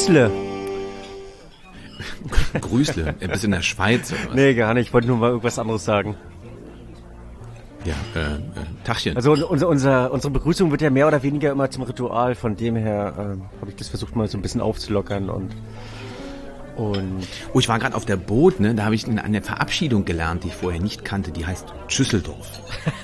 Grüßle. Grüßle. Bist du in der Schweiz oder was? Nee, gar nicht. Ich wollte nur mal irgendwas anderes sagen. Ja, Tachchen. Also unsere Begrüßung wird ja mehr oder weniger immer zum Ritual. Von dem her habe ich das versucht mal so ein bisschen aufzulockern und Oh, ich war gerade auf der Boot, ne? Da habe ich eine Verabschiedung gelernt, die ich vorher nicht kannte. Die heißt Schüsseldorf.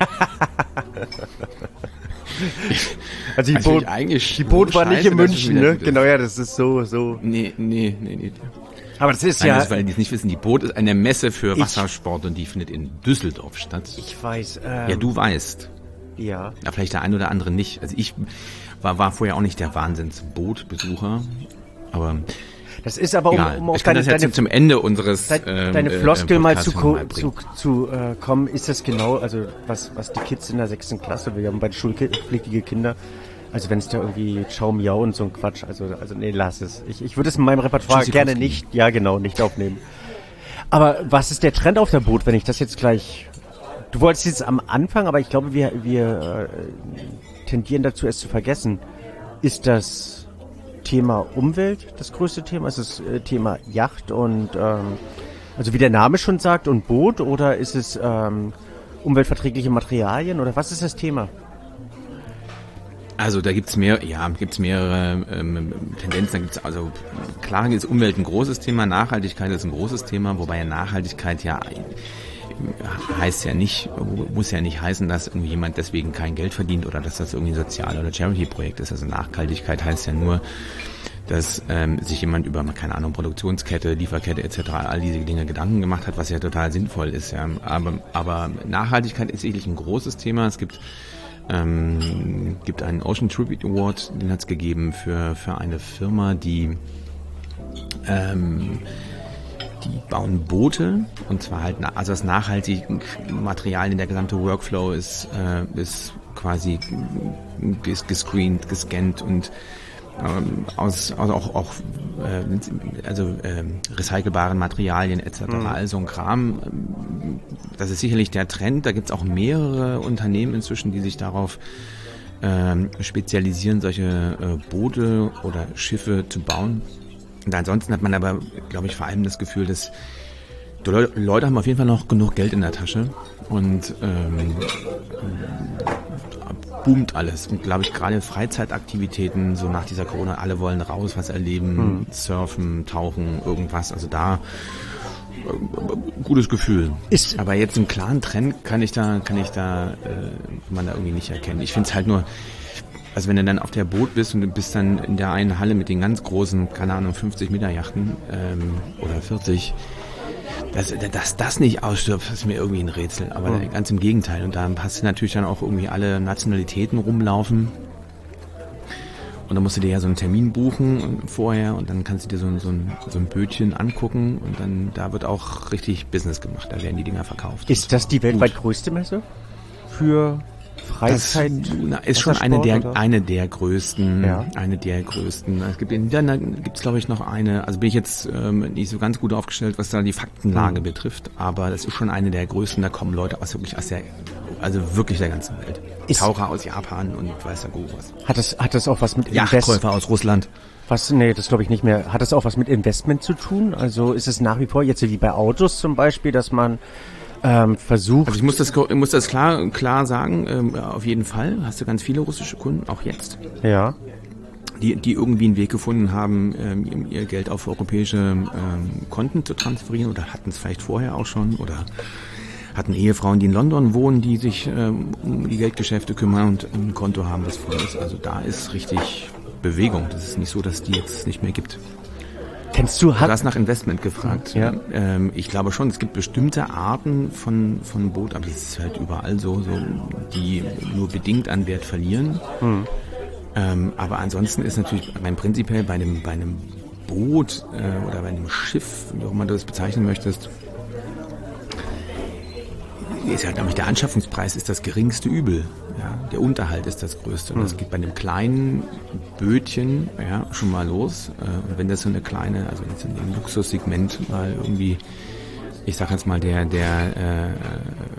Also die Boot war nicht in München, ne? Genau, ja, das ist so. Nee. Aber das ist ja... Weil die es nicht wissen, die Boot ist eine Messe für Wassersport und die findet in Düsseldorf statt. Ich weiß. Ja, du weißt. Ja. Ja, vielleicht der ein oder andere nicht. Also ich war vorher auch nicht der Wahnsinns-Bootbesucher, aber... Das ist aber, um auf deine zum Ende unseres deine Floskel mal zu kommen, ist das genau, also was die Kids in der 6. Klasse, wir haben beide schulpflichtige Kinder, also wenn es da irgendwie Ciao Miau und so ein Quatsch, also nee, lass es. Ich würde es in meinem Repertoire gerne nicht aufnehmen. Aber was ist der Trend auf der Boot, wenn ich das jetzt gleich, du wolltest jetzt am Anfang, aber ich glaube, wir tendieren dazu, es zu vergessen. Ist das Thema Umwelt das größte Thema? Ist es Thema Yacht und also wie der Name schon sagt und Boot, oder ist es umweltverträgliche Materialien oder was ist das Thema? Also da gibt's mehrere Tendenzen. Da gibt's also klar ist Umwelt ein großes Thema, Nachhaltigkeit ist ein großes Thema, wobei Nachhaltigkeit ja muss ja nicht heißen, dass irgendwie jemand deswegen kein Geld verdient oder dass das irgendwie ein Sozial- oder Charity-Projekt ist. Also Nachhaltigkeit heißt ja nur, dass sich jemand über, keine Ahnung, Produktionskette, Lieferkette etc. all diese Dinge Gedanken gemacht hat, was ja total sinnvoll ist. Ja. Aber Nachhaltigkeit ist sicherlich ein großes Thema. Es gibt einen Ocean Tribute Award, den hat es gegeben für eine Firma, die bauen Boote, und zwar halt, also das nachhaltige Material, der gesamte Workflow ist quasi gescreent, gescannt und recycelbaren Materialien etc. All so ein Kram. Das ist sicherlich der Trend. Da gibt es auch mehrere Unternehmen inzwischen, die sich darauf spezialisieren, solche Boote oder Schiffe zu bauen. Und ansonsten hat man aber, glaube ich, vor allem das Gefühl, dass die Leute haben auf jeden Fall noch genug Geld in der Tasche und boomt alles. Und glaube ich, gerade Freizeitaktivitäten, so nach dieser Corona, alle wollen raus, was erleben, surfen, tauchen, irgendwas. Also da gutes Gefühl. Aber jetzt einen klaren Trend kann man da irgendwie nicht erkennen. Ich finde es halt nur, also wenn du dann auf der Boot bist und du bist dann in der einen Halle mit den ganz großen, keine Ahnung, 50 Meter Yachten oder 40, dass das nicht ausstirbt, ist mir irgendwie ein Rätsel. Aber ganz im Gegenteil. Und da hast du natürlich dann auch irgendwie alle Nationalitäten rumlaufen. Und dann musst du dir ja so einen Termin buchen vorher und dann kannst du dir so ein Bötchen angucken und dann da wird auch richtig Business gemacht. Da werden die Dinger verkauft. Ist das die weltweit größte Messe für Freizeit? Das ist schon eine der größten. Ja. Eine der größten. Es gibt gibt's glaube ich noch eine. Also bin ich jetzt nicht so ganz gut aufgestellt, was da die Faktenlage betrifft. Aber das ist schon eine der größten. Da kommen Leute wirklich der ganzen Welt. Taucher aus Japan und weiß der Guru was. Hat das auch was mit Yachtkäufer aus Russland? Nee, das glaube ich nicht mehr. Hat das auch was mit Investment zu tun? Also ist es nach wie vor jetzt wie bei Autos zum Beispiel, dass man versucht... Also ich muss das klar sagen, auf jeden Fall. Hast du ganz viele russische Kunden, auch jetzt. Ja. Die irgendwie einen Weg gefunden haben, ihr Geld auf europäische Konten zu transferieren oder hatten es vielleicht vorher auch schon oder hatten Ehefrauen, die in London wohnen, die sich um die Geldgeschäfte kümmern und ein Konto haben, das voll ist. Also da ist richtig Bewegung. Das ist nicht so, dass die jetzt nicht mehr gibt. Du hast nach Investment gefragt. Ja. Ich glaube schon, es gibt bestimmte Arten von Boot, aber das ist halt überall so, die nur bedingt an Wert verlieren. Aber ansonsten ist natürlich prinzipiell bei einem Boot oder bei einem Schiff, wie auch immer du das bezeichnen möchtest, ist ja, glaube ich, der Anschaffungspreis ist das geringste Übel. Ja? Der Unterhalt ist das größte. Und das geht bei einem kleinen Bötchen schon mal los. Und wenn das so eine kleine, also jetzt in dem Luxussegment mal irgendwie, ich sag jetzt mal, die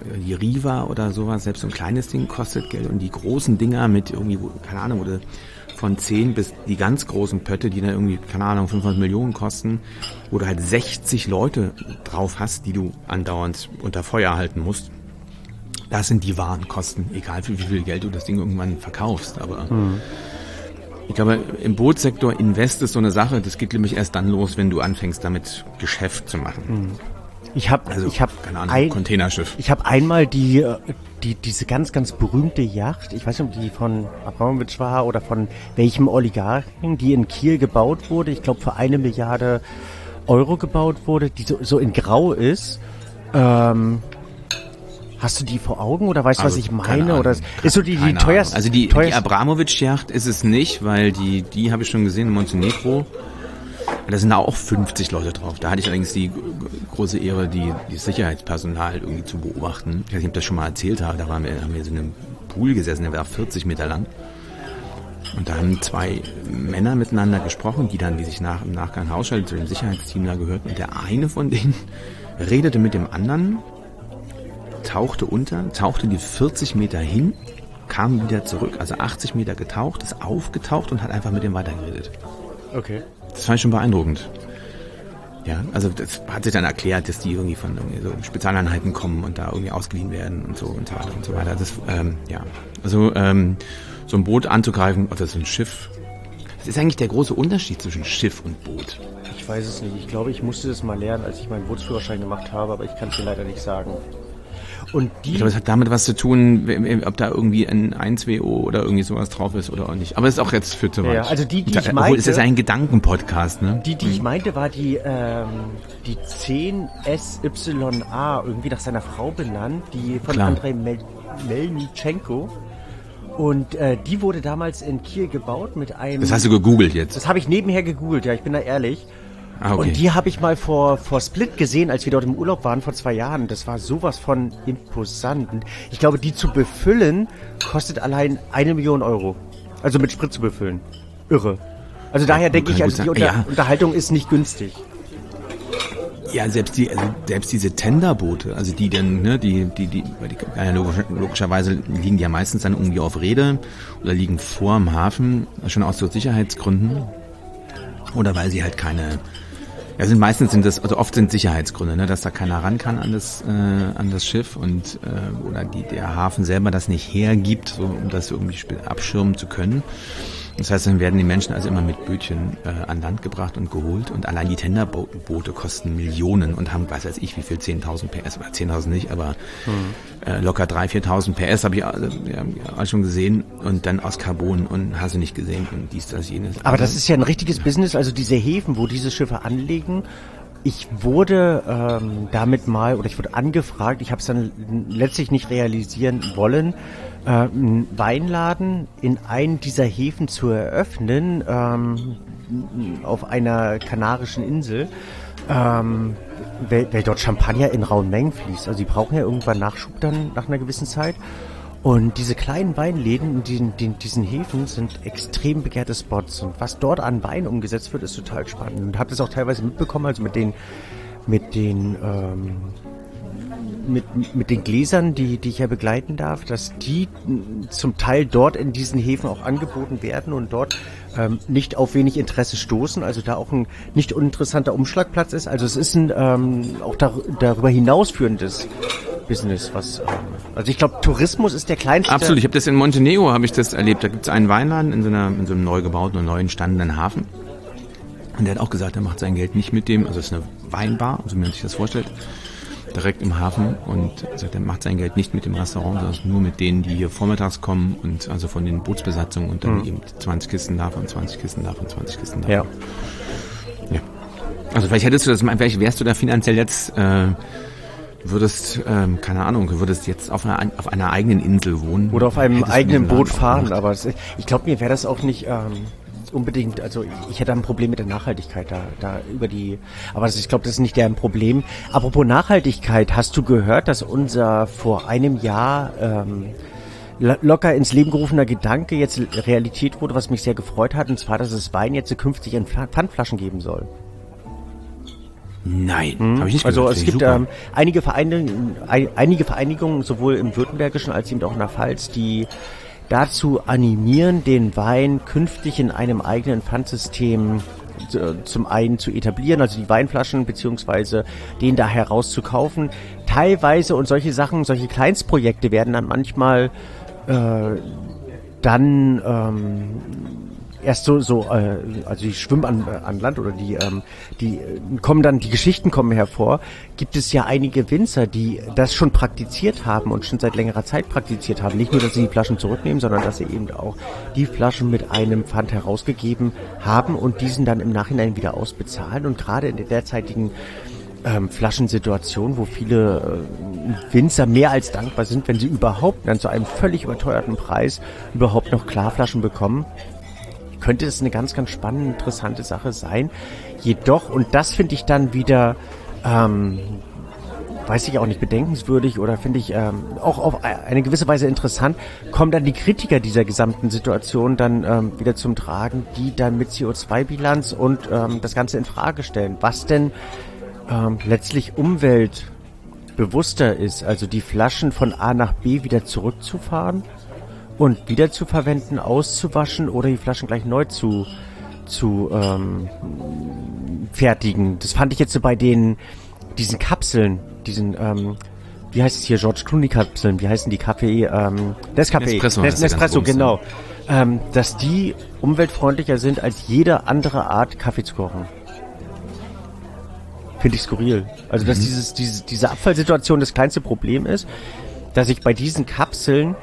Riva oder sowas, selbst so ein kleines Ding kostet Geld. Und die großen Dinger mit irgendwie, keine Ahnung, wo du von 10 bis die ganz großen Pötte, die dann irgendwie, keine Ahnung, 500 Millionen kosten, wo du halt 60 Leute drauf hast, die du andauernd unter Feuer halten musst. Das sind die wahren Kosten, egal für wie viel Geld du das Ding irgendwann verkaufst. Aber ich glaube, im Bootssektor Invest ist so eine Sache, das geht nämlich erst dann los, wenn du anfängst, damit Geschäft zu machen. Ich habe keine Ahnung, Containerschiff. Ich habe einmal diese ganz, ganz berühmte Yacht, ich weiß nicht, ob die von Abramovich war oder von welchem Oligarchen, die in Kiel gebaut wurde, ich glaube für 1 Milliarde Euro gebaut wurde, die so in Grau ist. Hast du die vor Augen oder weißt du, was ich meine? Oder ist so die teuerste? Also die Abramovich-Yacht ist es nicht, weil die habe ich schon gesehen in Montenegro. Da sind auch 50 Leute drauf. Da hatte ich allerdings die große Ehre, die Sicherheitspersonal irgendwie zu beobachten. Ich weiß nicht, ob ich das schon mal erzählt habe. Da haben wir so in einem Pool gesessen, der war 40 Meter lang. Und da haben 2 Männer miteinander gesprochen, die sich im Nachgang Hausschalten zu dem Sicherheitsteam da gehörten. Und der eine von denen redete mit dem anderen, tauchte die 40 Meter hin, kam wieder zurück, also 80 Meter getaucht, ist aufgetaucht und hat einfach mit dem weitergeredet. Okay. Das fand ich schon beeindruckend. Ja, also das hat sich dann erklärt, dass die irgendwie von irgendwie so Spezialeinheiten kommen und da irgendwie ausgeliehen werden und so weiter und so weiter. Das, so ein Boot anzugreifen, oder so ein Schiff. Was ist eigentlich der große Unterschied zwischen Schiff und Boot? Ich weiß es nicht. Ich glaube, ich musste das mal lernen, als ich meinen Bootsführerschein gemacht habe, aber ich kann es dir leider nicht sagen. Und ich glaube, es hat damit was zu tun, ob da irgendwie ein 1WO oder irgendwie sowas drauf ist oder auch nicht. Aber es ist auch jetzt für zu weit. Ja, also die ich meinte... Obwohl, es ist ein Gedankenpodcast, ne? Die ich meinte, war die 10SYA, irgendwie nach seiner Frau benannt, die von Andrei Melnitschenko. Und die wurde damals in Kiel gebaut mit einem... Das hast du gegoogelt jetzt? Das habe ich nebenher gegoogelt, ja, ich bin da ehrlich. Ah, okay. Und die habe ich mal vor Split gesehen, als wir dort im Urlaub waren vor 2 Jahren. Das war sowas von imposant. Und ich glaube, die zu befüllen, kostet allein 1 Million Euro. Also mit Sprit zu befüllen. Irre. Also daher denke ich, also die Unterhaltung ist nicht günstig. Ja, selbst diese Tenderboote, also die dann, ne, logischerweise liegen die ja meistens dann irgendwie auf Reede oder liegen vor dem Hafen, schon aus so Sicherheitsgründen. Oder weil sie halt oft sind Sicherheitsgründe, ne, dass da keiner ran kann an das Schiff und oder der Hafen selber das nicht hergibt, so, um das irgendwie abschirmen zu können. Das heißt, dann werden die Menschen also immer mit Bötchen an Land gebracht und geholt und allein die Tenderboote kosten Millionen und haben, weiß ich wie viel, 10.000 PS, oder 10.000 nicht, aber locker 3.000, 4.000 PS habe ich all schon gesehen und dann aus Carbon und hast du nicht gesehen und dies, das, jenes. Aber das ist ja ein richtiges Business, also diese Häfen, wo diese Schiffe anlegen. Ich wurde ich wurde angefragt, ich habe es dann letztlich nicht realisieren wollen, einen Weinladen in einen dieser Häfen zu eröffnen, auf einer kanarischen Insel, weil dort Champagner in rauen Mengen fließt. Also die brauchen ja irgendwann Nachschub dann nach einer gewissen Zeit. Und diese kleinen Weinläden in diesen Häfen sind extrem begehrte Spots. Und was dort an Wein umgesetzt wird, ist total spannend. Und habe das auch teilweise mitbekommen, also mit den Gläsern, die ich ja begleiten darf, dass die zum Teil dort in diesen Häfen auch angeboten werden und dort nicht auf wenig Interesse stoßen, also da auch ein nicht uninteressanter Umschlagplatz ist. Also es ist ein auch darüber hinausführendes Business, also ich glaube, Tourismus ist der kleinste. Absolut, ich habe das in Montenegro erlebt. Da gibt es einen Weinladen in so einem neu gebauten und neu entstandenen Hafen. Und der hat auch gesagt, er macht sein Geld nicht mit dem, also es ist eine Weinbar, so wie man sich das vorstellt, direkt im Hafen, und sagt, er macht sein Geld nicht mit dem Restaurant, sondern nur mit denen, die hier vormittags kommen und also von den Bootsbesatzungen und dann eben 20 Kisten davon, 20 Kisten davon, 20 Kisten davon. Ja. Also vielleicht vielleicht wärst du da finanziell jetzt würdest jetzt auf einer eigenen Insel wohnen. Oder auf einem eigenen Boot fahren, aber ich glaube, mir wäre das auch nicht unbedingt, also ich hätte ein Problem mit der Nachhaltigkeit aber ich glaube, das ist nicht deren Problem. Apropos Nachhaltigkeit, hast du gehört, dass unser vor einem Jahr locker ins Leben gerufener Gedanke jetzt Realität wurde, was mich sehr gefreut hat, und zwar, dass es Wein jetzt künftig in Pfandflaschen geben soll? Nein, habe ich nicht gehört. Also es gibt einige super. Vereinigungen, sowohl im Württembergischen als eben auch in der Pfalz, die dazu animieren, den Wein künftig in einem eigenen Pfandsystem zum einen zu etablieren, also die Weinflaschen beziehungsweise den da herauszukaufen. Teilweise und solche Sachen, solche Kleinstprojekte werden dann manchmal erst also die schwimmen an Land oder die kommen dann, die Geschichten kommen hervor. Gibt es ja einige Winzer, die das schon praktiziert haben und schon seit längerer Zeit praktiziert haben. Nicht nur, dass sie die Flaschen zurücknehmen, sondern dass sie eben auch die Flaschen mit einem Pfand herausgegeben haben und diesen dann im Nachhinein wieder ausbezahlen. Und gerade in der derzeitigen Flaschensituation, wo viele Winzer mehr als dankbar sind, wenn sie überhaupt dann zu einem völlig überteuerten Preis überhaupt noch Klarflaschen bekommen, könnte es eine ganz, ganz spannende, interessante Sache sein. Jedoch, und das finde ich dann wieder, weiß ich auch nicht, bedenkenswürdig oder finde ich auch auf eine gewisse Weise interessant, kommen dann die Kritiker dieser gesamten Situation dann wieder zum Tragen, die dann mit CO2-Bilanz und das Ganze in Frage stellen. Was denn letztlich umweltbewusster ist, also die Flaschen von A nach B wieder zurückzufahren und wieder zu verwenden, auszuwaschen oder die Flaschen gleich neu zu fertigen. Das fand ich jetzt so bei diesen Kapseln, wie heißt es hier, George Clooney Kapseln, wie heißen die Kaffee, Nespresso, genau. Dass die umweltfreundlicher sind als jede andere Art Kaffee zu kochen. Finde ich skurril. Also dass diese Abfallsituation das kleinste Problem ist, dass ich bei diesen Kapseln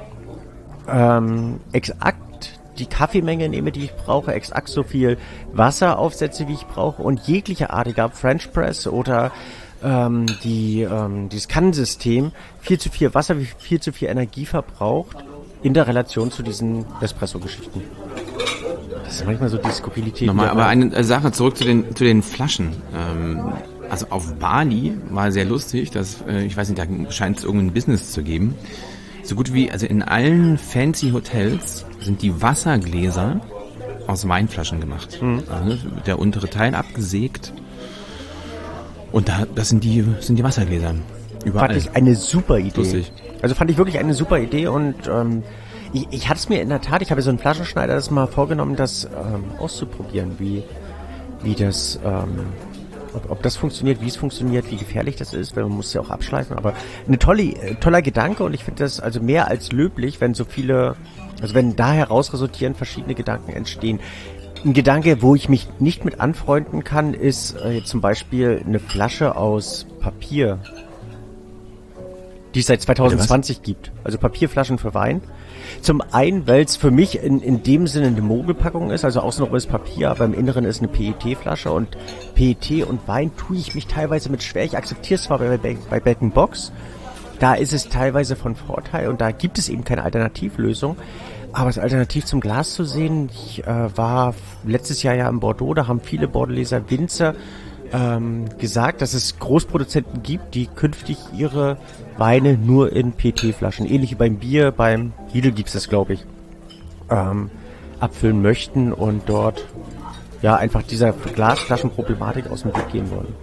exakt die Kaffeemenge nehme, die ich brauche, exakt so viel Wasser aufsetze, wie ich brauche und jegliche Art, egal French Press oder dieses Kannensystem, viel zu viel Wasser, viel zu viel Energie verbraucht in der Relation zu diesen Espresso-Geschichten. Das ist manchmal so die Skurrilität. Nochmal, aber eine Sache zurück zu den Flaschen. Also auf Bali war sehr lustig, ich weiß nicht, da scheint es irgendein Business zu geben. So gut wie, also in allen fancy Hotels sind die Wassergläser aus Weinflaschen gemacht. Also der untere Teil abgesägt. Und das sind die Wassergläser. Überall. Fand ich eine super Idee. Lustig. Also fand ich wirklich eine super Idee und ich hatte es mir in der Tat, ich habe so einen Flaschenschneider das mal vorgenommen, das auszuprobieren, wie das ob das funktioniert, wie es funktioniert, wie gefährlich das ist, weil man muss ja auch abschleifen, aber toller Gedanke und ich finde das also mehr als löblich, wenn wenn da heraus resultieren verschiedene Gedanken entstehen. Ein Gedanke, wo ich mich nicht mit anfreunden kann, ist zum Beispiel eine Flasche aus Papier, die es seit 2020 gibt. Also Papierflaschen für Wein. Zum einen, weil es für mich in dem Sinne eine Mogelpackung ist, also außenrum ist Papier, aber im Inneren ist eine PET-Flasche und PET und Wein tue ich mich teilweise mit schwer. Ich akzeptiere es zwar bei Bag-in-Box, da ist es teilweise von Vorteil und da gibt es eben keine Alternativlösung. Aber als Alternativ zum Glas zu sehen, ich war letztes Jahr ja in Bordeaux, da haben viele Bordeleser Winzer gesagt, dass es Großproduzenten gibt, die künftig ihre Weine nur in PET-Flaschen, ähnlich wie beim Bier, beim Lidl gibt's das, glaube ich, abfüllen möchten und dort ja einfach dieser Glasflaschenproblematik aus dem Weg gehen wollen.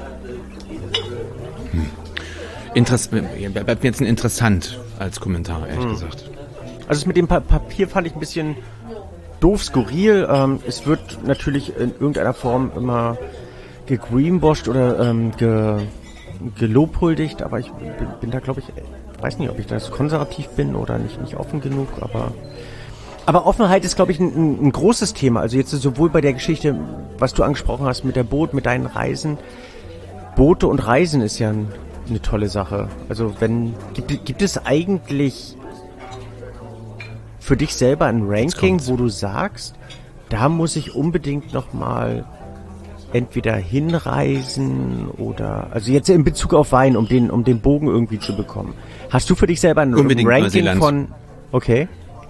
Bleibt mir jetzt interessant als Kommentar, ehrlich gesagt. Also das mit dem Papier fand ich ein bisschen doof, skurril. Es wird natürlich in irgendeiner Form immer gegreenwashed oder gelobhuldigt, aber ich bin da, glaube ich, weiß nicht, ob ich da so konservativ bin oder nicht offen genug, aber Offenheit ist, glaube ich, ein großes Thema. Also jetzt sowohl bei der Geschichte, was du angesprochen hast mit der Boot, mit deinen Reisen. Boote und Reisen ist ja eine tolle Sache. Also gibt es eigentlich für dich selber ein Ranking, wo du sagst, da muss ich unbedingt nochmal entweder hinreisen oder, also jetzt in Bezug auf Wein, um den Bogen irgendwie zu bekommen. Hast du für dich selber ein unbedingt Ranking Neuseeland. von, okay?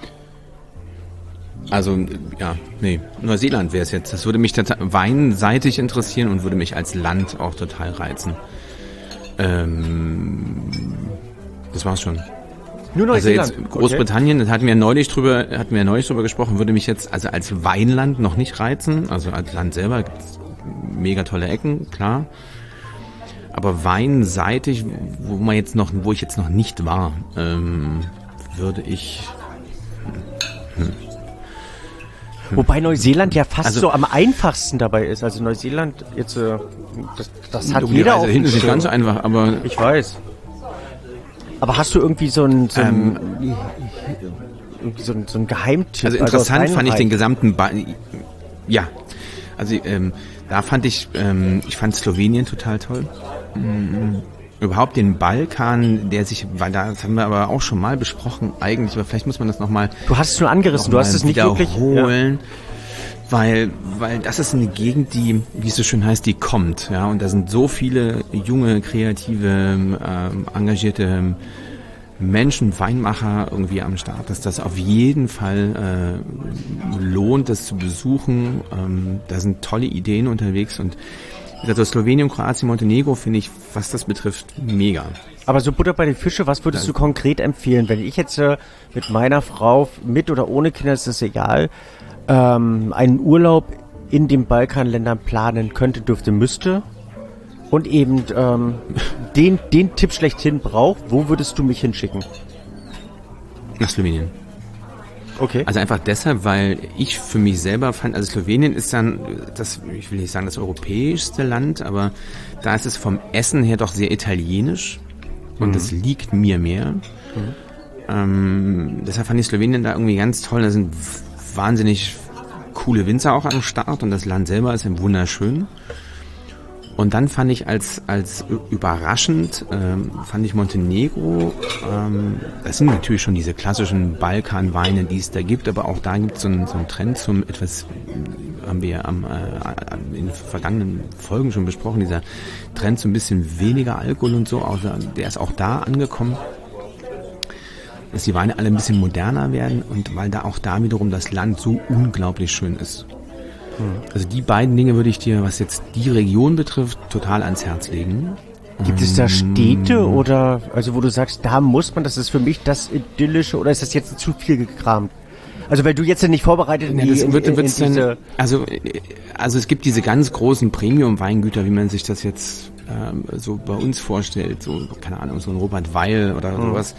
Also, ja, nee, Neuseeland wäre es jetzt. Das würde mich weinseitig interessieren und würde mich als Land auch total reizen. Das war's schon. Nur Neuseeland. Also jetzt Großbritannien, okay. hatten wir neulich drüber gesprochen, würde mich jetzt also als Weinland noch nicht reizen. Also als Land selber gibt's mega tolle Ecken, klar. Aber weinseitig, wo ich jetzt noch nicht war, würde ich Wobei Neuseeland ja fast so am einfachsten dabei ist. Also Neuseeland jetzt, das hat jeder auch. Hinten ist nicht ganz so einfach, aber ich weiß. Aber hast du irgendwie so ein Geheimtipp? Also interessant fand ich den gesamten ja. Also da fand ich fand Slowenien total toll. Überhaupt den Balkan, weil das haben wir aber auch schon mal besprochen eigentlich, aber vielleicht muss man das nochmal. Du hast es nur angerissen, du hast es nicht wirklich wiederholen, weil das ist eine Gegend, die, wie es so schön heißt, die kommt, ja, und da sind so viele junge, kreative, engagierte Menschen, Weinmacher irgendwie am Start, dass das auf jeden Fall lohnt, das zu besuchen. Da sind tolle Ideen unterwegs und also Slowenien, Kroatien, Montenegro finde ich, was das betrifft, mega. Aber so Butter bei den Fische, was würdest du konkret empfehlen? Wenn ich jetzt mit meiner Frau, mit oder ohne Kinder, ist das egal, einen Urlaub in den Balkanländern planen könnte, müsste und eben den Tipp schlechthin braucht, wo würdest du mich hinschicken? Nach Slowenien. Okay. Also einfach deshalb, weil ich für mich selber fand, also Slowenien ist dann, ich will nicht sagen das europäischste Land, aber da ist es vom Essen her doch sehr italienisch und das liegt mir mehr. Deshalb fand ich Slowenien da irgendwie ganz toll. Da sind wahnsinnig coole Winzer auch am Start und das Land selber ist wunderschön. Und dann fand ich als überraschend, fand ich Montenegro, das sind natürlich schon diese klassischen Balkanweine, die es da gibt, aber auch da gibt es so einen Trend zum etwas, haben wir in vergangenen Folgen schon besprochen, dieser Trend zu ein bisschen weniger Alkohol und so, der ist auch da angekommen, dass die Weine alle ein bisschen moderner werden und weil da auch da wiederum das Land so unglaublich schön ist. Also die beiden Dinge würde ich dir, was jetzt die Region betrifft, total ans Herz legen. Gibt es da Städte oder, also wo du sagst, da muss man, das ist für mich das Idyllische, oder ist das jetzt zu viel gekramt? Also weil du jetzt ja nicht vorbereitet also es gibt diese ganz großen Premium-Weingüter, wie man sich das jetzt so bei uns vorstellt, so, keine Ahnung, so ein Robert Weil oder sowas.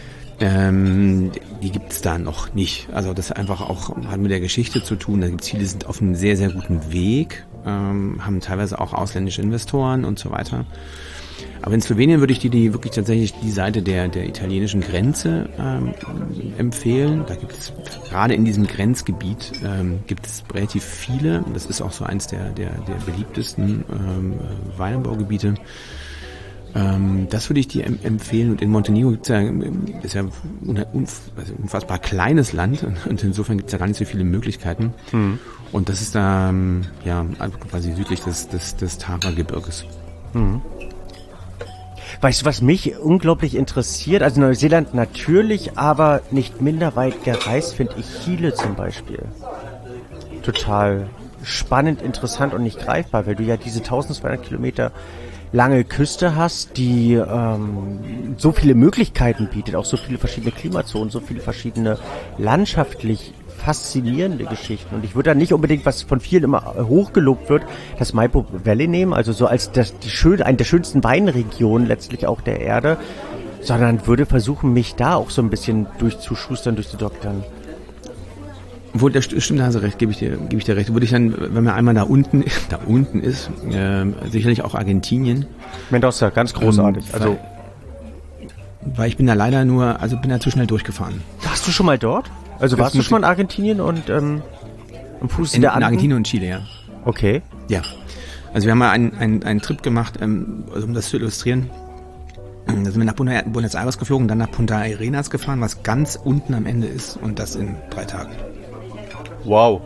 Die gibt es da noch nicht. Also das einfach auch hat mit der Geschichte zu tun. Da gibt es viele, die sind auf einem sehr, sehr guten Weg, haben teilweise auch ausländische Investoren und so weiter. Aber in Slowenien würde ich dir wirklich tatsächlich die Seite der italienischen Grenze empfehlen. Da gibt es gerade in diesem Grenzgebiet gibt es relativ viele. Das ist auch so eins der beliebtesten Weinanbaugebiete. Das würde ich dir empfehlen. Und in Montenegro ist ja ein unfassbar kleines Land und insofern gibt es ja gar nicht so viele Möglichkeiten. Und das ist da also quasi südlich des Tara-Gebirges. Weißt du, was mich unglaublich interessiert? Also Neuseeland natürlich, aber nicht minder weit gereist finde ich Chile zum Beispiel. Total spannend, interessant und nicht greifbar, weil du ja diese 1200 Kilometer lange Küste hast, die so viele Möglichkeiten bietet, auch so viele verschiedene Klimazonen, so viele verschiedene landschaftlich faszinierende Geschichten. Und ich würde da nicht unbedingt, was von vielen immer hochgelobt wird, das Maipo Valley nehmen, also so als eine der schönsten Weinregionen letztlich auch der Erde, sondern würde versuchen, mich da auch so ein bisschen durchzuschustern, durchzudoktern. Obwohl, das stimmt, da hast du recht, gebe ich dir recht. Würde ich dann, wenn man einmal da unten ist, sicherlich auch Argentinien. Mendoza, ganz großartig. Weil ich bin da leider bin da zu schnell durchgefahren. Warst du schon mal dort? Also warst du schon mal in Argentinien und am Fuß der Anden? In Argentinien und Chile, ja. Okay. Ja. Also wir haben mal einen Trip gemacht, um das zu illustrieren. Da sind wir nach Buenos Aires geflogen, dann nach Punta Arenas gefahren, was ganz unten am Ende ist und das in 3 Tagen. Wow.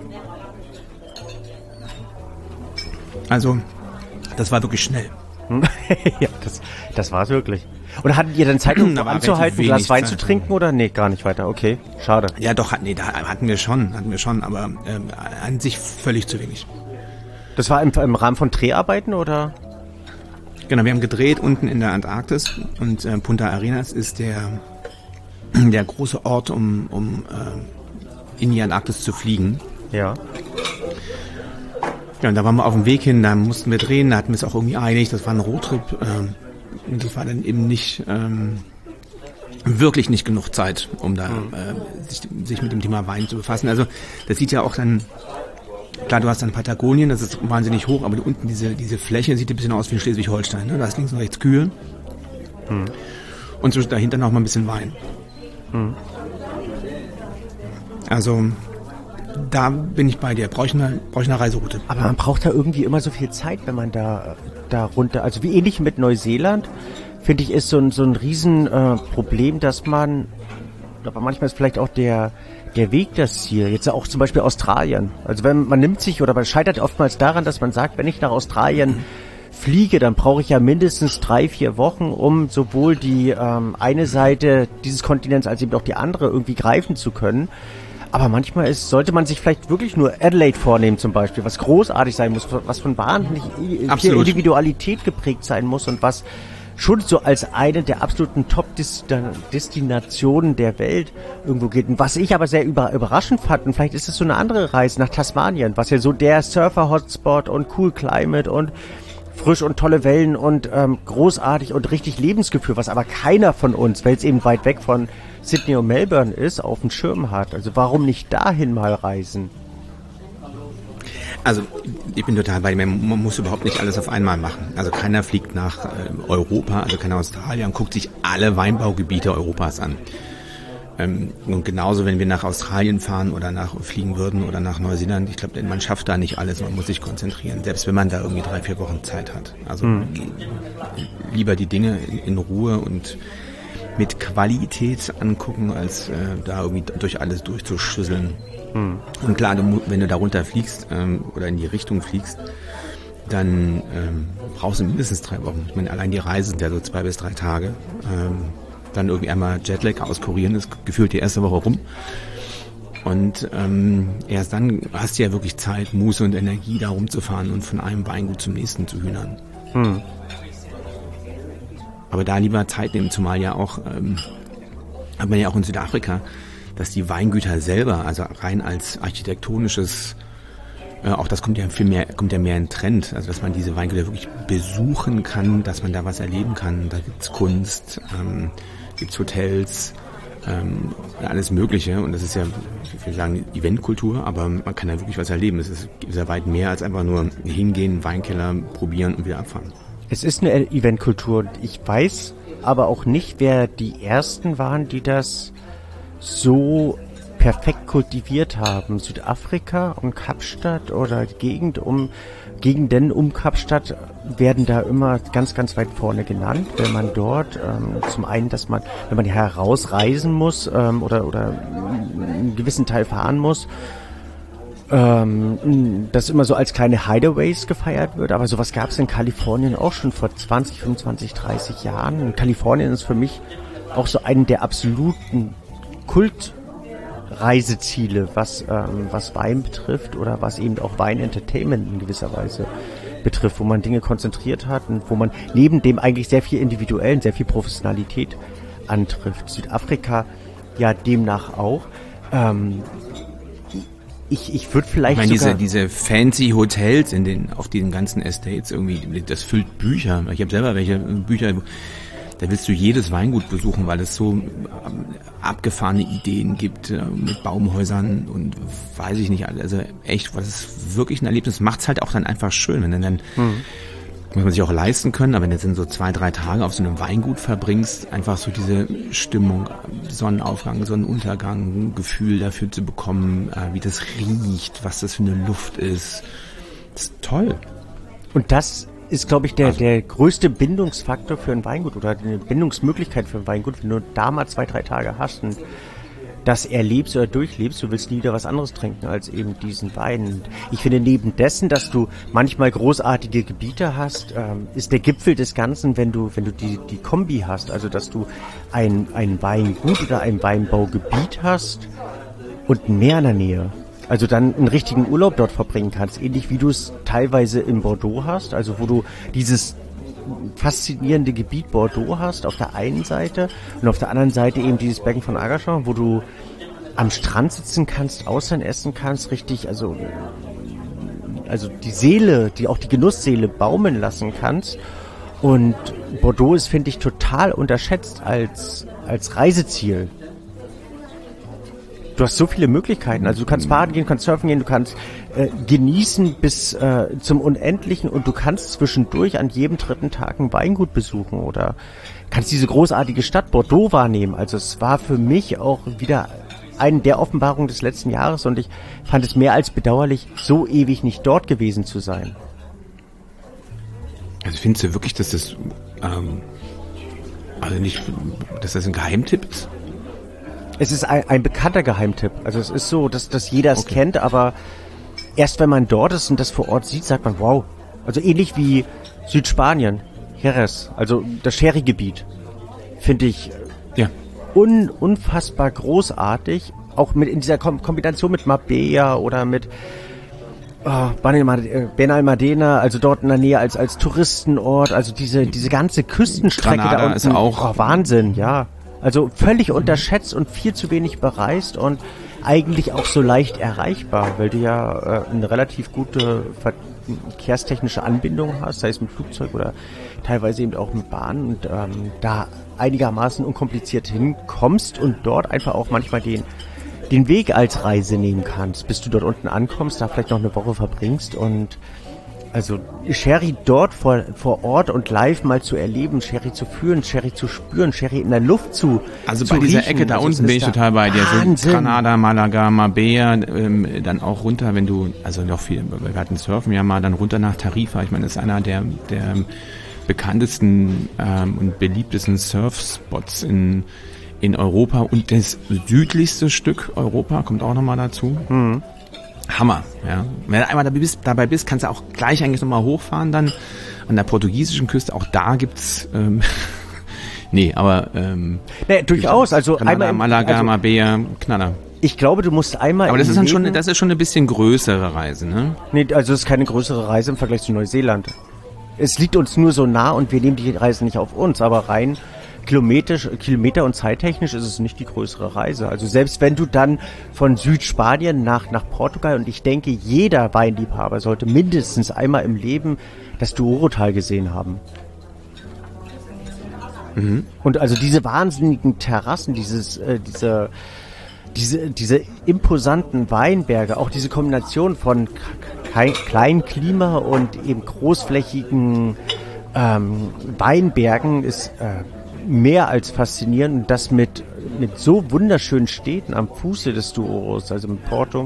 Also, das war wirklich schnell. Ja, das war es wirklich. Und hattet ihr dann Zeit, um anzuhalten, ein Glas Wein zu trinken oder? Nee, gar nicht weiter. Okay, schade. Ja, doch, da hatten wir schon, aber an sich völlig zu wenig. Das war im Rahmen von Dreharbeiten oder? Genau, wir haben gedreht unten in der Antarktis und Punta Arenas ist der große Ort, um in die Antarktis zu fliegen. Ja. Ja, und da waren wir auf dem Weg hin, da mussten wir drehen, da hatten wir es auch irgendwie eilig, das war ein Roadtrip. Und das war dann eben nicht wirklich nicht genug Zeit, um da sich mit dem Thema Wein zu befassen. Also das sieht ja auch dann, klar, du hast dann Patagonien, das ist wahnsinnig hoch, aber unten diese Fläche sieht ein bisschen aus wie Schleswig-Holstein. Ne? Da ist links und rechts Kühe und dahinter noch mal ein bisschen Wein. Also da bin ich bei dir. Brauche ich eine Reiseroute. Aber man braucht da irgendwie immer so viel Zeit, wenn man da runter, also wie ähnlich mit Neuseeland, finde ich, ist so ein riesen Problem, dass man, aber manchmal ist vielleicht auch der Weg das Ziel. Jetzt auch zum Beispiel Australien. Also wenn man nimmt sich, oder man scheitert oftmals daran, dass man sagt, wenn ich nach Australien fliege, dann brauche ich ja mindestens 3-4 Wochen, um sowohl die eine Seite dieses Kontinents als eben auch die andere irgendwie greifen zu können. Aber manchmal sollte man sich vielleicht wirklich nur Adelaide vornehmen zum Beispiel, was großartig sein muss, was von wahnsinnig viel Individualität geprägt sein muss und was schon so als eine der absoluten Top-Destinationen der Welt irgendwo geht. Und was ich aber sehr überraschend fand, und vielleicht ist es so eine andere Reise nach Tasmanien, was ja so der Surfer-Hotspot und cool Climate und frisch und tolle Wellen und großartig und richtig Lebensgefühl, was aber keiner von uns, weil es eben weit weg von Sydney und Melbourne ist, auf dem Schirm hat. Also warum nicht dahin mal reisen? Also ich bin total bei dir. Man muss überhaupt nicht alles auf einmal machen. Also keiner fliegt nach Europa, also keiner Australien und guckt sich alle Weinbaugebiete Europas an. Und genauso, wenn wir nach Australien fahren oder fliegen würden oder nach Neuseeland, ich glaube, man schafft da nicht alles, man muss sich konzentrieren, selbst wenn man da irgendwie 3-4 Wochen Zeit hat. Also lieber die Dinge in Ruhe und mit Qualität angucken, als da irgendwie durch alles durchzuschüsseln. Und klar, wenn du da runter fliegst oder in die Richtung fliegst, dann brauchst du mindestens 3 Wochen. Ich meine, allein die Reise sind ja so 2 bis 3 Tage. Dann irgendwie einmal Jetlag auskurieren, ist gefühlt die erste Woche rum. Und erst dann hast du ja wirklich Zeit, Muße und Energie, da rumzufahren und von einem Weingut zum nächsten zu hühnern. Aber da lieber Zeit nehmen, zumal ja auch, hat man ja auch in Südafrika, dass die Weingüter selber, also rein als architektonisches, auch das kommt ja mehr in Trend, also dass man diese Weingüter wirklich besuchen kann, dass man da was erleben kann. Da gibt's Kunst, gibt's Hotels, alles Mögliche. Und das ist ja, ich will sagen, Eventkultur, aber man kann da wirklich was erleben. Es ist sehr weit mehr als einfach nur hingehen, Weinkeller probieren und wieder abfahren. Es ist eine Eventkultur. Ich weiß aber auch nicht, wer die Ersten waren, die das so perfekt kultiviert haben. Südafrika und Kapstadt oder Gegenden um Kapstadt werden da immer ganz, ganz weit vorne genannt, wenn man dort zum einen, wenn man herausreisen muss oder einen gewissen Teil fahren muss, das immer so als kleine Hideaways gefeiert wird, aber sowas gab es in Kalifornien auch schon vor 20, 25, 30 Jahren. Und Kalifornien ist für mich auch so einen der absoluten Kultreiseziele, was Wein betrifft oder was eben auch Wein-Entertainment in gewisser Weise betrifft, wo man Dinge konzentriert hat und wo man neben dem eigentlich sehr viel Individuellen, sehr viel Professionalität antrifft. Südafrika ja demnach auch. Ich würde vielleicht sogar... Diese fancy Hotels auf den ganzen Estates irgendwie, das füllt Bücher. Ich habe selber welche Bücher, da willst du jedes Weingut besuchen, weil es so abgefahrene Ideen gibt mit Baumhäusern und weiß ich nicht, also echt, was ist wirklich ein Erlebnis, macht's halt auch dann einfach schön, wenn dann muss man sich auch leisten können, aber wenn du jetzt in so 2-3 Tage auf so einem Weingut verbringst, einfach so diese Stimmung, Sonnenaufgang, Sonnenuntergang, ein Gefühl dafür zu bekommen, wie das riecht, was das für eine Luft ist, das ist toll. Und das ist, glaube ich, der größte Bindungsfaktor für ein Weingut oder eine Bindungsmöglichkeit für ein Weingut, wenn du da mal 2-3 Tage hast und das erlebst oder durchlebst, du willst nie wieder was anderes trinken als eben diesen Wein. Ich finde neben dessen, dass du manchmal großartige Gebiete hast, ist der Gipfel des Ganzen, wenn du die Kombi hast, also dass du ein Weingut oder ein Weinbaugebiet hast und ein Meer in der Nähe. Also dann einen richtigen Urlaub dort verbringen kannst, ähnlich wie du es teilweise in Bordeaux hast, also wo du dieses faszinierende Gebiet Bordeaux hast auf der einen Seite und auf der anderen Seite eben dieses Becken von Arcachon, wo du am Strand sitzen kannst, Austern essen kannst, richtig, also die Seele, auch die Genussseele baumeln lassen kannst. Und Bordeaux ist, finde ich, total unterschätzt als als Reiseziel. Du hast so viele Möglichkeiten. Also du kannst fahren gehen, du kannst surfen gehen, du kannst genießen bis zum Unendlichen und du kannst zwischendurch an jedem 3. Tag ein Weingut besuchen oder kannst diese großartige Stadt Bordeaux wahrnehmen. Also es war für mich auch wieder eine der Offenbarungen des letzten Jahres und ich fand es mehr als bedauerlich, so ewig nicht dort gewesen zu sein. Also findest du wirklich, dass das dass das ein Geheimtipp ist? Es ist ein bekannter Geheimtipp. Also es ist so, dass jeder es kennt, aber erst wenn man dort ist und das vor Ort sieht, sagt man, wow. Also ähnlich wie Südspanien, Jerez, also das Sherry-Gebiet, finde ich unfassbar großartig. Auch mit in dieser Kombination mit Marbella oder mit Benalmádena, also dort in der Nähe als Touristenort, also diese ganze Küstenstrecke Granada da unten. Ist auch Wahnsinn, ja. Also völlig unterschätzt und viel zu wenig bereist und eigentlich auch so leicht erreichbar, weil du ja eine relativ gute verkehrstechnische Anbindung hast, sei es mit Flugzeug oder teilweise eben auch mit Bahn und da einigermaßen unkompliziert hinkommst und dort einfach auch manchmal den Weg als Reise nehmen kannst, bis du dort unten ankommst, da vielleicht noch eine Woche verbringst und also Sherry dort vor Ort und live mal zu erleben, Sherry zu fühlen, Sherry zu spüren, Sherry in der Luft zu Also zu bei dieser riechen. Ecke da also unten bin ich total bei dir. So Granada, Malaga, Marbella, dann auch runter, wenn du, also noch viel, wir hatten Surfen ja mal, dann runter nach Tarifa. Ich meine, das ist einer der bekanntesten und beliebtesten Surfspots in Europa und das südlichste Stück Europa kommt auch nochmal dazu. Mhm. Hammer, ja. Wenn du einmal dabei bist, kannst du auch gleich eigentlich nochmal hochfahren dann an der portugiesischen Küste. Auch da gibt's durchaus. Also Granada, einmal Malaga, Marbella, Knaller. Ich glaube, du musst einmal. Aber das ist dann schon eine bisschen größere Reise, ne? Nee, also es ist keine größere Reise im Vergleich zu Neuseeland. Es liegt uns nur so nah und wir nehmen die Reise nicht auf uns, aber rein Kilometer- und zeittechnisch ist es nicht die größere Reise. Also selbst wenn du dann von Südspanien nach Portugal und ich denke, jeder Weinliebhaber sollte mindestens einmal im Leben das Douro-Tal gesehen haben. Mhm. Und also diese wahnsinnigen Terrassen, diese imposanten Weinberge, auch diese Kombination von kleinem Klima und eben großflächigen Weinbergen ist mehr als faszinierend und das mit so wunderschönen Städten am Fuße des Douros, also mit Porto,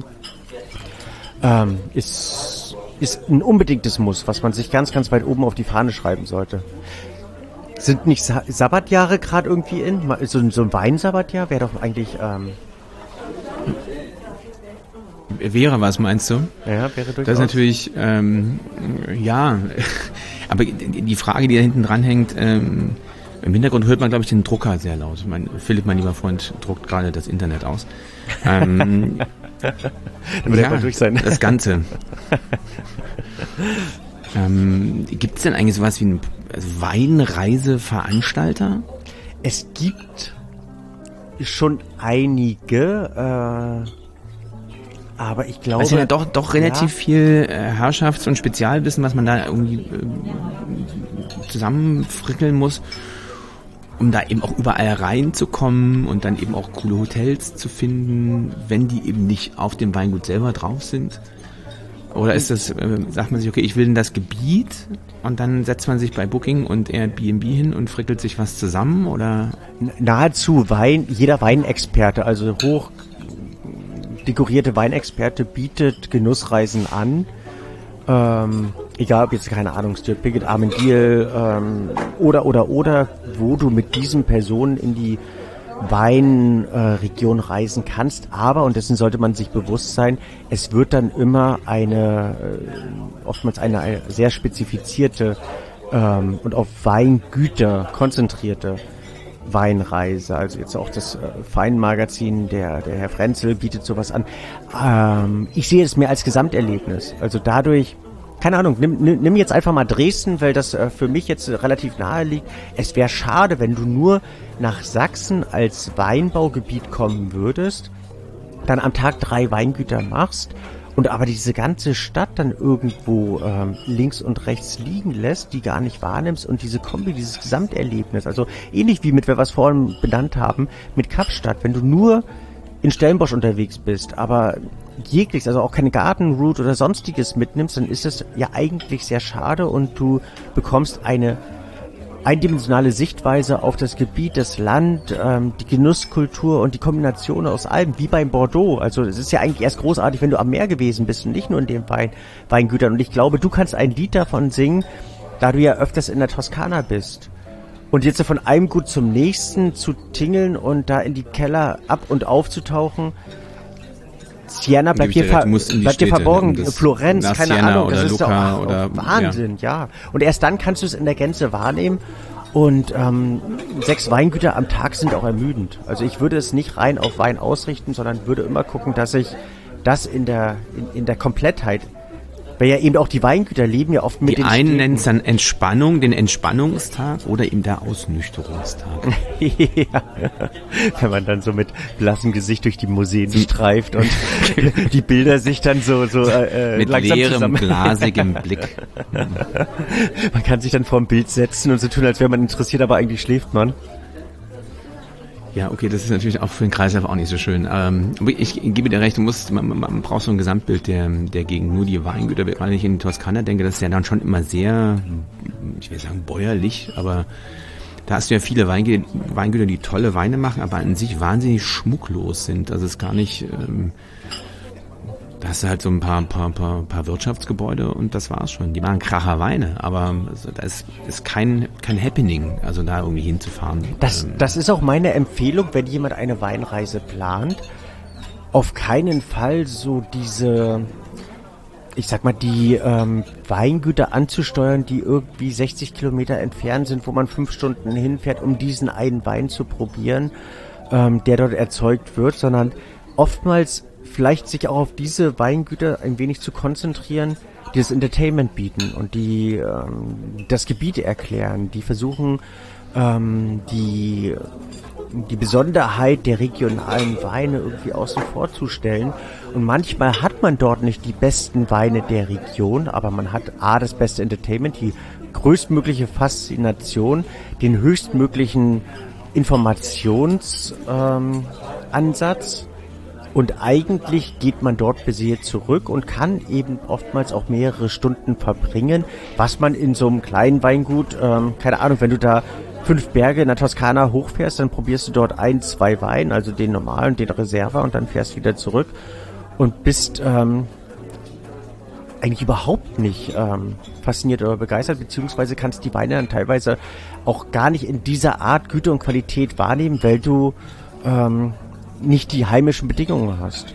ist ein unbedingtes Muss, was man sich ganz, ganz weit oben auf die Fahne schreiben sollte. Sind nicht Sabbatjahre gerade irgendwie so ein Weinsabbatjahr wäre doch eigentlich wäre was, meinst du? Ja, wäre durchaus. Das ist natürlich, ja, aber die Frage, die da hinten dran hängt, im Hintergrund hört man, glaube ich, den Drucker sehr laut. Philipp, mein lieber Freund, druckt gerade das Internet aus. Dann wird er mal durch sein. Das Ganze. Gibt es denn eigentlich sowas wie einen Weinreiseveranstalter? Es gibt schon einige, aber ich glaube... Es ist ja doch relativ viel Herrschafts- und Spezialwissen, was man da irgendwie zusammenfrickeln muss, um da eben auch überall reinzukommen und dann eben auch coole Hotels zu finden, wenn die eben nicht auf dem Weingut selber drauf sind. Oder ist das, sagt man sich, okay, ich will in das Gebiet und dann setzt man sich bei Booking und Airbnb hin und frickelt sich was zusammen, oder? Nahezu jeder Weinexperte, also hoch dekorierte Weinexperte bietet Genussreisen an. Egal ob jetzt, keine Ahnung, Stuart Piggott, Armendil oder, wo du mit diesen Personen in die Weinregion reisen kannst, aber, und dessen sollte man sich bewusst sein, es wird dann immer oftmals eine sehr spezifizierte und auf Weingüter konzentrierte Weinreise, also jetzt auch das Feinmagazin, der Herr Frenzel bietet sowas an. Ich sehe es mehr als Gesamterlebnis, also dadurch, keine Ahnung, nimm jetzt einfach mal Dresden, weil das für mich jetzt relativ nahe liegt. Es wäre schade, wenn du nur nach Sachsen als Weinbaugebiet kommen würdest, dann am Tag 3 Weingüter machst und aber diese ganze Stadt dann irgendwo links und rechts liegen lässt, die gar nicht wahrnimmst und diese Kombi, dieses Gesamterlebnis, also ähnlich wie mit, wir was vorhin benannt haben, mit Kapstadt, wenn du nur in Stellenbosch unterwegs bist, aber jegliches, also auch keine Gartenroute oder sonstiges mitnimmst, dann ist es ja eigentlich sehr schade und du bekommst eine eindimensionale Sichtweise auf das Gebiet, das Land, die Genusskultur und die Kombination aus allem, wie beim Bordeaux. Also es ist ja eigentlich erst großartig, wenn du am Meer gewesen bist und nicht nur in den Weingütern. Und ich glaube, du kannst ein Lied davon singen, da du ja öfters in der Toskana bist. Und jetzt von einem Gut zum nächsten zu tingeln und da in die Keller ab- und aufzutauchen. Siena bleibt dir verborgen, Florenz, keine Siena Ahnung, das ist Lucca doch Wahnsinn, ja. Und erst dann kannst du es in der Gänze wahrnehmen und 6 Weingüter am Tag sind auch ermüdend. Also ich würde es nicht rein auf Wein ausrichten, sondern würde immer gucken, dass ich das in der Komplettheit, weil ja eben auch die Weingüter leben ja oft mit die den einen nennen es dann Entspannung, den Entspannungstag oder eben der Ausnüchterungstag. Ja, wenn man dann so mit blassem Gesicht durch die Museen streift und die Bilder sich dann so mit langsam leerem, glasigem Blick. Man kann sich dann vor ein Bild setzen und so tun, als wäre man interessiert, aber eigentlich schläft man. Ja, okay, das ist natürlich auch für den Kreislauf auch nicht so schön. Ich gebe dir recht, man braucht so ein Gesamtbild der Gegend. Nur die Weingüter, weil ich in die Toskana denke, das ist ja dann schon immer sehr, ich will sagen bäuerlich, aber da hast du ja viele Weingüter, die tolle Weine machen, aber an sich wahnsinnig schmucklos sind. Also es ist gar nicht, da hast du halt so ein paar Wirtschaftsgebäude und das war's schon. Die machen Kracherweine, aber also, da ist kein Happening, also da irgendwie hinzufahren. Das ist auch meine Empfehlung, wenn jemand eine Weinreise plant. Auf keinen Fall so diese, ich sag mal, die Weingüter anzusteuern, die irgendwie 60 Kilometer entfernt sind, wo man 5 Stunden hinfährt, um diesen einen Wein zu probieren, der dort erzeugt wird, sondern oftmals vielleicht sich auch auf diese Weingüter ein wenig zu konzentrieren, die das Entertainment bieten und die das Gebiet erklären, die versuchen die Besonderheit der regionalen Weine irgendwie außen vor zu stellen. Und manchmal hat man dort nicht die besten Weine der Region, aber man hat das beste Entertainment, die größtmögliche Faszination, den höchstmöglichen Informationsansatz. Und eigentlich geht man dort beseelt zurück und kann eben oftmals auch mehrere Stunden verbringen, was man in so einem kleinen Weingut, keine Ahnung, wenn du da 5 Berge in der Toskana hochfährst, dann probierst du dort 1, 2 Wein, also den normalen, den Reserva und dann fährst wieder zurück und bist eigentlich überhaupt nicht fasziniert oder begeistert, beziehungsweise kannst die Weine dann teilweise auch gar nicht in dieser Art Güte und Qualität wahrnehmen, weil du nicht die heimischen Bedingungen hast.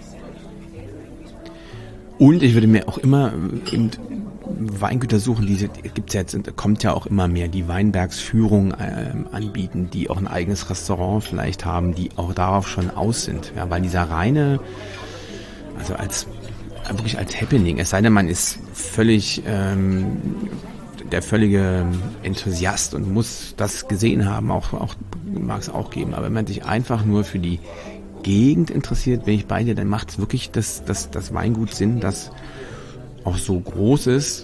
Und ich würde mir auch immer eben Weingüter suchen, gibt's ja jetzt, kommt ja auch immer mehr, die Weinbergsführung anbieten, die auch ein eigenes Restaurant vielleicht haben, die auch darauf schon aus sind. Ja, weil dieser reine, also wirklich als Happening, es sei denn, man ist völlig der völlige Enthusiast und muss das gesehen haben, auch mag es auch geben. Aber wenn man sich einfach nur für die Gegend interessiert, bin ich bei dir, dann macht es wirklich das Weingut Sinn, das auch so groß ist,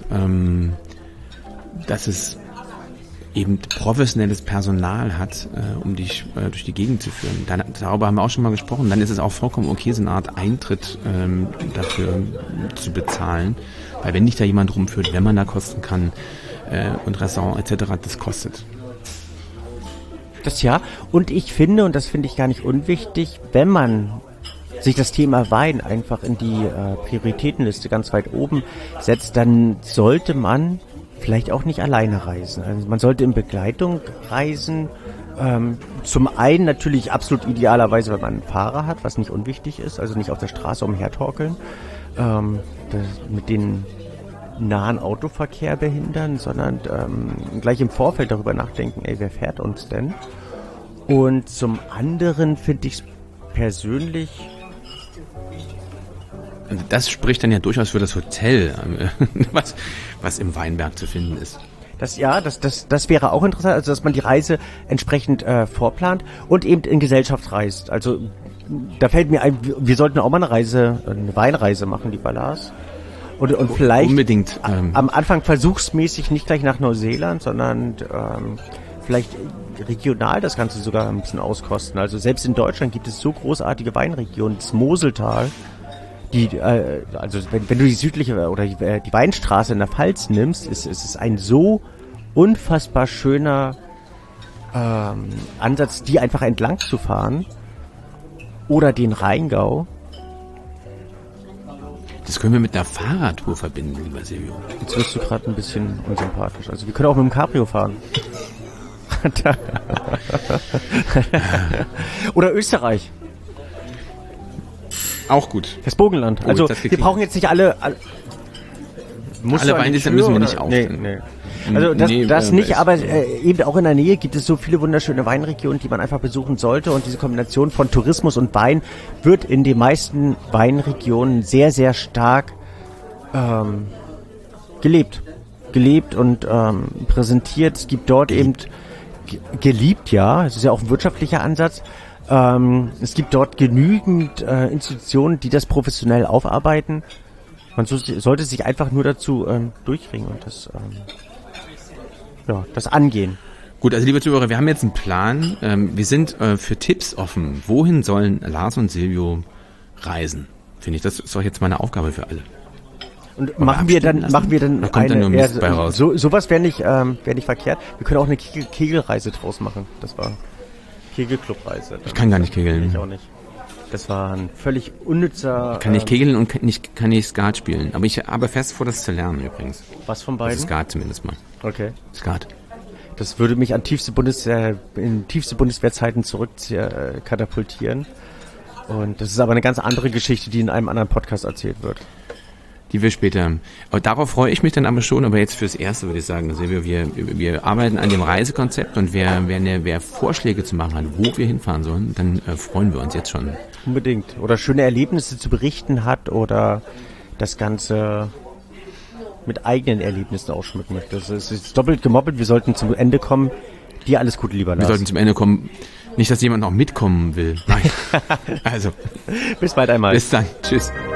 dass es eben professionelles Personal hat, um dich durch die Gegend zu führen. Darüber haben wir auch schon mal gesprochen. Dann ist es auch vollkommen okay, so eine Art Eintritt dafür zu bezahlen. Weil wenn dich da jemand rumführt, wenn man da kosten kann und Restaurant etc., das kostet. Das ja. Und ich finde, und das finde ich gar nicht unwichtig, wenn man sich das Thema Wein einfach in die Prioritätenliste ganz weit oben setzt, dann sollte man vielleicht auch nicht alleine reisen. Also man sollte in Begleitung reisen. Zum einen natürlich absolut idealerweise, wenn man einen Fahrer hat, was nicht unwichtig ist, also nicht auf der Straße umhertorkeln, mit den nahen Autoverkehr behindern, sondern gleich im Vorfeld darüber nachdenken, wer fährt uns denn? Und zum anderen finde ich es persönlich... Das spricht dann ja durchaus für das Hotel, was im Weinberg zu finden ist. Das wäre auch interessant, also dass man die Reise entsprechend vorplant und eben in Gesellschaft reist. Also da fällt mir ein, wir sollten auch mal eine Weinreise machen, lieber Lars. Und vielleicht unbedingt, am Anfang versuchsmäßig nicht gleich nach Neuseeland, sondern vielleicht regional das Ganze sogar ein bisschen auskosten. Also selbst in Deutschland gibt es so großartige Weinregionen, das Moseltal, also wenn du die südliche oder die Weinstraße in der Pfalz nimmst, ist es ein so unfassbar schöner Ansatz, die einfach entlang zu fahren. Oder den Rheingau. Das können wir mit einer Fahrradtour verbinden, lieber Silvio. Jetzt wirst du gerade ein bisschen unsympathisch. Also wir können auch mit dem Cabrio fahren. Oder Österreich. Auch gut. Das Burgenland. Also wir brauchen jetzt nicht alle Weinlisten müssen wir nicht aufstellen. Nee. Also das nicht, aber eben auch in der Nähe gibt es so viele wunderschöne Weinregionen, die man einfach besuchen sollte. Und diese Kombination von Tourismus und Wein wird in den meisten Weinregionen sehr, sehr stark gelebt und präsentiert. Es gibt dort eben geliebt, ja. Es ist ja auch ein wirtschaftlicher Ansatz. Es gibt dort genügend Institutionen, die das professionell aufarbeiten. Man sollte sich einfach nur dazu durchringen und das angehen. Gut, also liebe Zuhörer, wir haben jetzt einen Plan. Wir sind für Tipps offen. Wohin sollen Lars und Silvio reisen? Finde ich, das ist doch jetzt mal eine Aufgabe für alle. Und machen wir dann da kommt dann nur Mist bei raus. Sowas wäre nicht verkehrt. Wir können auch eine Kegelreise draus machen. Das war Kegelclubreise. Ich kann gar nicht kegeln. Ich auch nicht. Das war ein völlig unnützer... Kann ich kegeln und kann ich Skat spielen. Aber ich habe fest vor, das zu lernen übrigens. Was von beiden? Also Skat zumindest mal. Okay. Skat. Das würde mich an tiefste Bundeswehrzeiten zurück katapultieren. Und das ist aber eine ganz andere Geschichte, die in einem anderen Podcast erzählt wird. Die wir später... Aber darauf freue ich mich dann aber schon. Aber jetzt fürs Erste würde ich sagen, Silvio, wir arbeiten an dem Reisekonzept und wer Vorschläge zu machen hat, wo wir hinfahren sollen, dann freuen wir uns jetzt schon. Unbedingt. Oder schöne Erlebnisse zu berichten hat oder das Ganze mit eigenen Erlebnissen ausschmücken möchte. Das ist doppelt gemoppelt. Wir sollten zum Ende kommen. Dir alles Gute, lieber Lars. Wir sollten zum Ende kommen. Nicht, dass jemand noch mitkommen will. Nein. Also. Bis bald einmal. Bis dann. Tschüss.